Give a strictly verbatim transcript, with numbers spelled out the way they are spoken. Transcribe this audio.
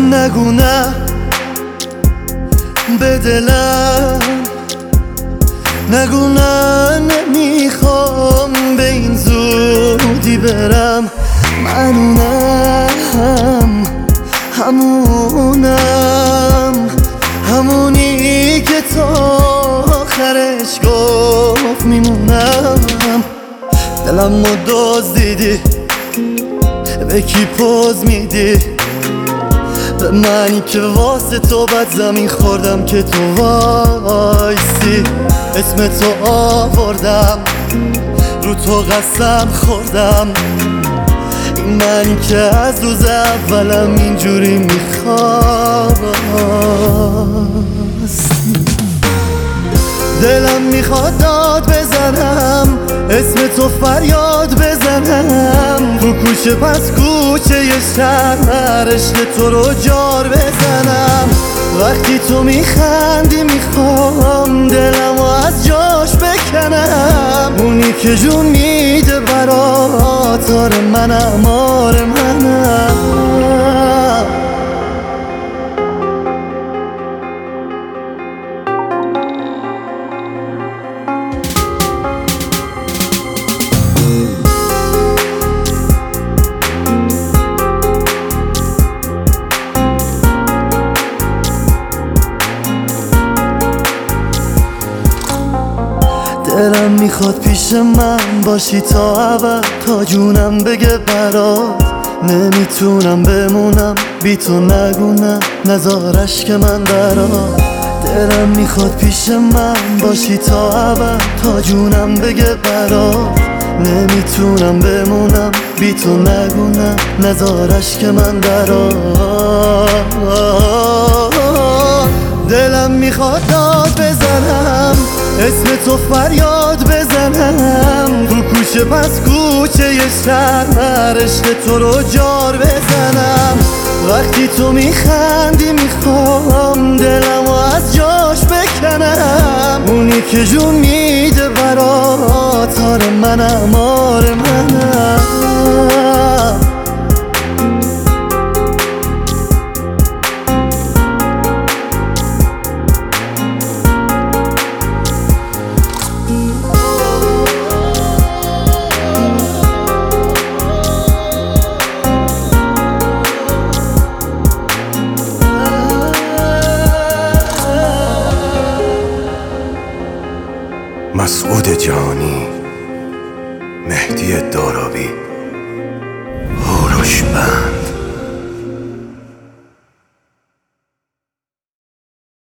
نگو نه به دلم، نگو نه نمیخوام به این زودی برم. منونم همونم، همونی که تا آخرش گفت میمونم. دلم رو دزدیدی، به کی پوز میدی؟ به منی که واسه تو بد زمین خوردم که تو وایسی. اسم تو آوردم، رو تو قسم خوردم. این منی که از روز اولم اینجوری میخواست. دلم میخواد داد بزنم، اسم تو فریاد بزنم. رو کوچه پس کوچه یه شهر عشق تو رو جار بزنم. وقتی تو میخندی میخوام دلمو از جاش بکنم. اونی که جون میده برات آره منم، آره منم. دلم میخواد پیش من باشی تا ابد، تا جونم بگه برات نمیتونم بمونم بی تو. نگو نه نزارش که من برات. دلم میخواد پیش من باشی تا ابد، تا جونم بگه برات نمیتونم بمونم بی تو. نگو نه نزارش که من برات. دلم میخواد داد بزنم، اسم تو فریاد بزنم. رو کوچه پس کوچه یه شهر عشق تو رو جار بزنم. وقتی تو میخندی میخوام دلمو از جاش بکنم. اونی که جون میده برات آره منم، آره منم. مسعود جانی، مهدی دارابی، هوروش بند.